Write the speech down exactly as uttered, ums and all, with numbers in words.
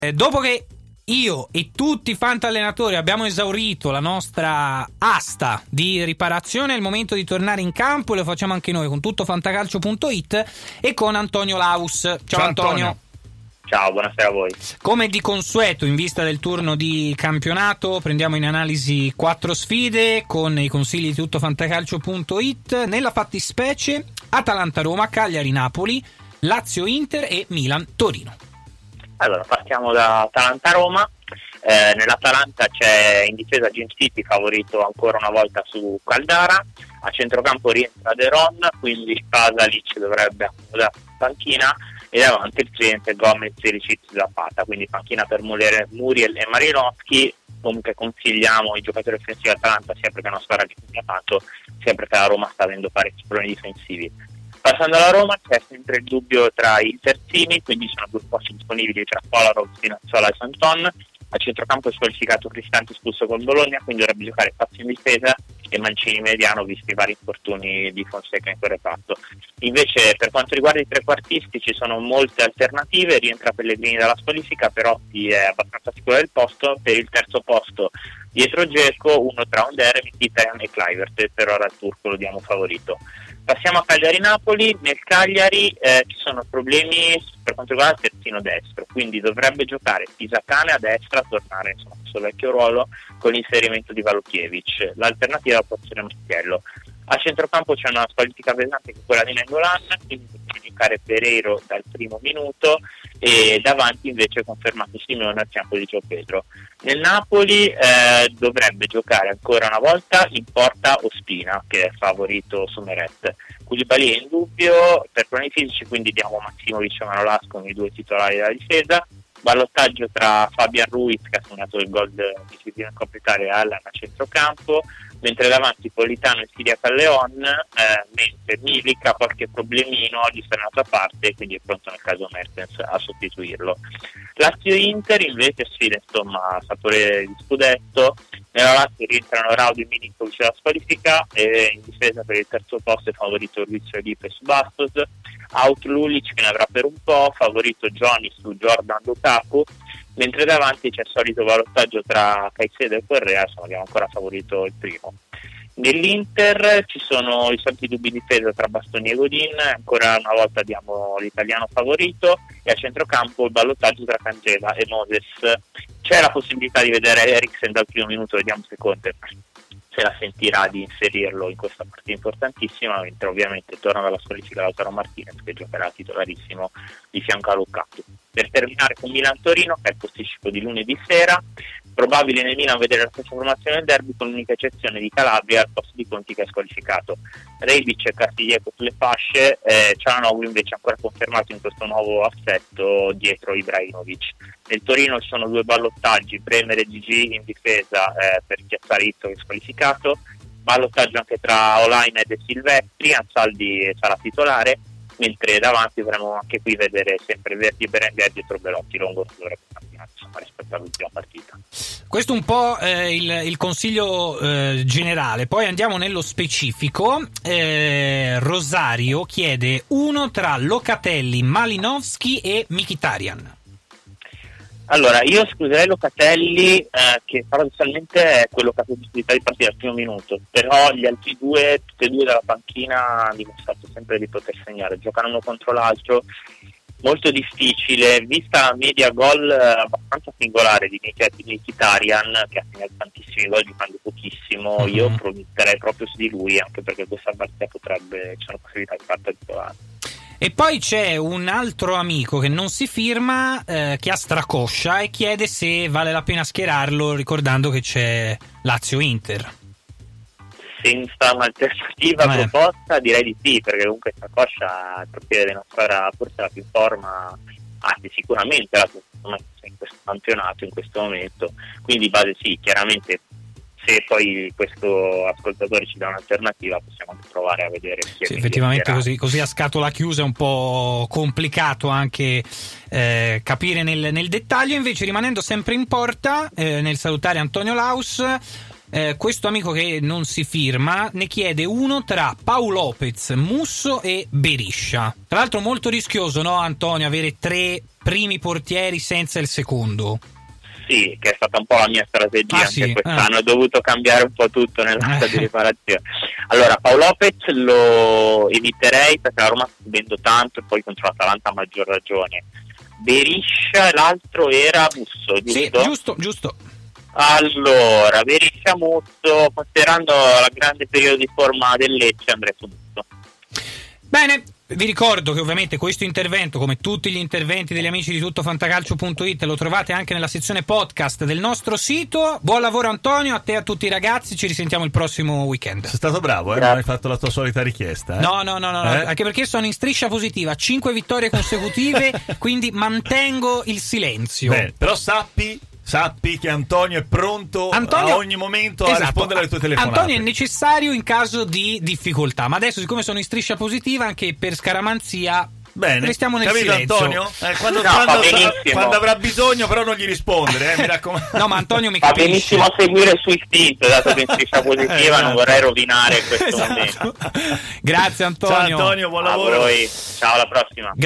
Eh, dopo che io e tutti i fantallenatori abbiamo esaurito la nostra asta di riparazione, è il momento di tornare in campo e lo facciamo anche noi con tutto fantacalcio punto it e con Antonio Laus. Ciao, Ciao Antonio. Antonio. Ciao, buonasera a voi. Come di consueto, in vista del turno di campionato, prendiamo in analisi quattro sfide con i consigli di tutto fantacalcio punto it. Nella fattispecie Atalanta-Roma, Cagliari-Napoli, Lazio-Inter e Milan-Torino. Allora, partiamo da Atalanta-Roma. Eh, nell'Atalanta c'è in difesa Jim City, favorito ancora una volta su Caldara. A centrocampo rientra De Ron, quindi Pasalic dovrebbe accomodare in panchina, e davanti il cliente Gomez, Perisic, Zapata, quindi panchina per Muriel e Malinowski. Comunque consigliamo i giocatori offensivi dell'Atalanta sia perché è una squadra che ha tanto, sia perché la Roma sta avendo parecchi problemi difensivi. Passando alla Roma c'è sempre il dubbio tra i terzini, quindi sono due posti disponibili tra Kolarov, Spinazzola e Santon. A centrocampo è squalificato Cristante, espulso con Bologna, quindi dovrebbe giocare spazio in difesa, e Mancini mediano visti i vari infortuni di Fonseca in quel reparto. Invece per quanto riguarda i trequartisti ci sono molte alternative, rientra Pellegrini dalla squalifica, però è abbastanza sicuro del posto. Per il terzo posto dietro Dzeko, uno tra Onder, Mkhitaryan e Kluivert, per ora il turco lo diamo favorito. Passiamo a Cagliari-Napoli. Nel Cagliari eh, ci sono problemi per quanto riguarda il terzino destro, quindi dovrebbe giocare Pisacane a destra, tornare insomma al suo vecchio ruolo con l'inserimento di Valukiewicz. L'alternativa può essere Mustiello. A centrocampo c'è una squalifica pesante che è quella di Nengolan, quindi deve giocare Pereiro dal primo minuto, e davanti invece è confermato Simeone al fianco di Gio Pedro. Nel Napoli eh, dovrebbe giocare ancora una volta in porta Ospina, che è favorito su Meret. Koulibaly è in dubbio per problemi fisici, quindi diamo Massimovic e Manolas come i due titolari della difesa. Ballottaggio tra Fabian Ruiz, che ha segnato il gol decisivo in Coppa Italia, e Allan a centrocampo, mentre davanti Politano e Siria Calleon, eh, mentre Milik ha qualche problemino, oggi sta a parte, quindi è pronto nel caso Mertens a sostituirlo. Lazio-Inter invece sfida insomma sapore di scudetto. Nella Lazio rientrano Raudo e Milinkovic alla squalifica, e in difesa per il terzo posto è favorito Luis Felipe su Bastos, out Lulic che ne avrà per un po', favorito Johnny su Jordan Lukaku, mentre davanti c'è il solito valutaggio tra Caicedo e Correa, insomma abbiamo ancora favorito il primo. Nell'Inter ci sono i soliti dubbi di difesa tra Bastoni e Godin, ancora una volta diamo l'italiano favorito, e a centrocampo il ballottaggio tra Cangela e Moses. C'è la possibilità di vedere Eriksen dal primo minuto, vediamo se Conte se la sentirà di inserirlo in questa partita importantissima, mentre ovviamente torna dalla squalifica Lautaro Martinez, che giocherà titolarissimo di fianco a Lukaku. Per terminare con Milan-Torino, che è il posticipo di lunedì sera, probabile nel Milan vedere la stessa formazione del derby, con l'unica eccezione di Calabria al posto di Conti, che è squalificato. Rebic e Castiglieco sulle fasce, eh, Cialanoglu invece ancora confermato in questo nuovo assetto dietro Ibrahimovic. Nel Torino ci sono due ballottaggi, Bremer e Gigi in difesa eh, per piazzare Izzo, che è squalificato, ballottaggio anche tra Olaine e Silvestri, Ansaldi sarà titolare, mentre davanti dovremo anche qui vedere sempre Verdi e Berenguer dietro Belotti. Longo non dovrebbe cambiare insomma rispetto all'ultima partita. Questo un po' eh, il, il consiglio eh, generale. Poi andiamo nello specifico. eh, Rosario chiede uno tra Locatelli, Malinowski e Mkhitaryan. Allora, io escluderei Locatelli, eh, che paradossalmente è quello che ha possibilità di partire al primo minuto, però gli altri due, tutti e due dalla panchina, hanno dimostrato sempre di poter segnare, giocano uno contro l'altro, molto difficile, vista la media gol abbastanza singolare di Mkhitaryan, che ha segnato tantissimi gol giocando pochissimo. Mm-hmm. Io prometterei proprio su di lui, anche perché questa partita potrebbe, c'è una possibilità di farla titolare. E poi c'è un altro amico che non si firma, eh, che ha stracoscia e chiede se vale la pena schierarlo, ricordando che c'è Lazio-Inter. Senza un'alternativa eh. proposta direi di sì, perché comunque Stracoscia, il portiere di una squadra forse la più in forma, anzi sicuramente la più in forma in questo campionato, in questo momento, quindi di base sì, chiaramente. Se poi questo ascoltatore ci dà un'alternativa possiamo anche provare a vedere. Sì, effettivamente così, così a scatola chiusa è un po' complicato anche eh, capire nel, nel dettaglio. Invece rimanendo sempre in porta, eh, nel salutare Antonio Laus, eh, questo amico che non si firma ne chiede uno tra Pau Lopez, Musso e Beriscia. Tra l'altro molto rischioso, no Antonio, avere tre primi portieri senza il secondo? Sì, che è stata un po' la mia strategia ah, anche sì. quest'anno, ah. ho dovuto cambiare un po' tutto nell'asta Eh. di riparazione. Allora, Paolo Lopez lo eviterei perché la Roma sta subendo tanto e poi contro l'Atalanta a maggior ragione. Beriscia e l'altro era Musso, giusto? Sì, giusto, giusto. Allora, Beriscia Musso, considerando la grande periodo di forma del Lecce, andrei su Musso. Bene, vi ricordo che ovviamente questo intervento, come tutti gli interventi degli amici di tuttofantacalcio punto it, lo trovate anche nella sezione podcast del nostro sito. Buon lavoro Antonio, a te e a tutti i ragazzi, ci risentiamo il prossimo weekend. Sei stato bravo, eh? Non hai fatto la tua solita richiesta, eh? No, no, no, no, Eh? anche perché sono in striscia positiva, cinque vittorie consecutive, quindi mantengo il silenzio. Bene, però sappi Sappi che Antonio è pronto Antonio, a ogni momento esatto, a rispondere alle tue telefonate. Antonio è necessario in caso di difficoltà, ma adesso siccome sono in striscia positiva anche per scaramanzia Bene, restiamo nel capito silenzio. Antonio? Eh, quando, No, quando, fa quando avrà bisogno però non gli rispondere, eh, mi raccomando. No, ma Antonio mi Fa capisce. benissimo a seguire su istinto, dato che in striscia positiva Eh, esatto. non vorrei rovinare questo Esatto. momento. Grazie Antonio. Ciao Antonio, buon A lavoro. voi, ciao, alla prossima.